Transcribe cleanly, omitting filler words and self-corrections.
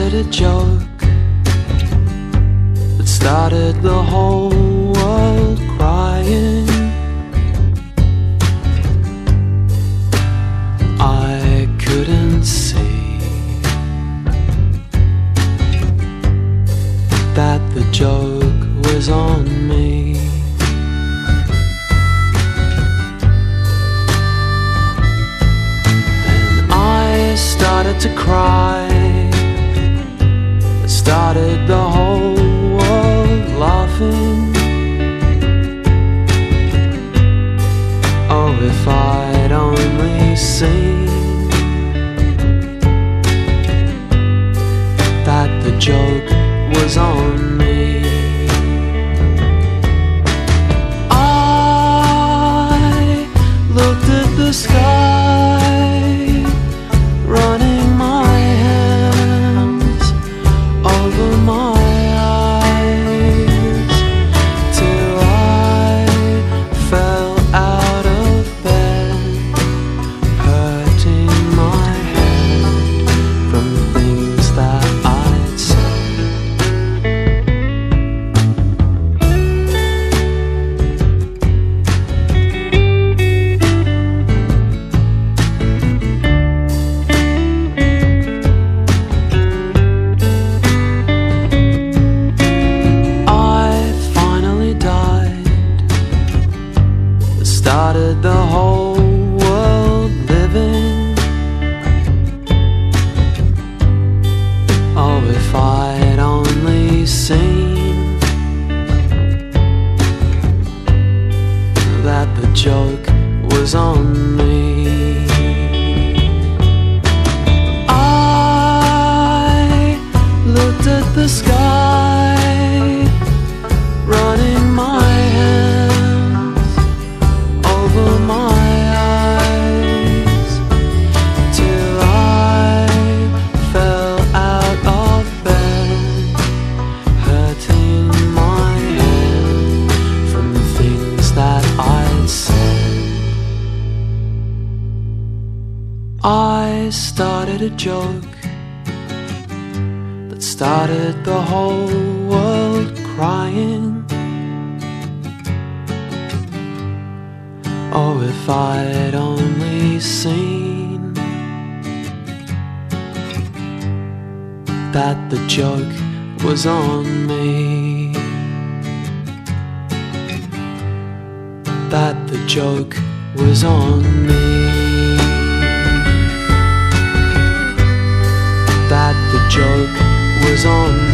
started a joke that started the whole world crying. I couldn't see that the joke was on me. Then I started to cry. It started the whole world laughing. Oh, if I'd only seen that the joke was on me. I looked at the sky, running my hands over my eyes, till I fell out of bed, hurting my head from the things that I'd said. Started the whole world living. Oh, if I'd only seen that the joke was on me. I looked at the sky, running my hands over my eyes, till I fell out of bed, hurting my head from the things that I'd said. I started a joke that started the whole world crying. Oh, if I'd only seen that the joke was on me, that the joke was on me, that the joke was on me.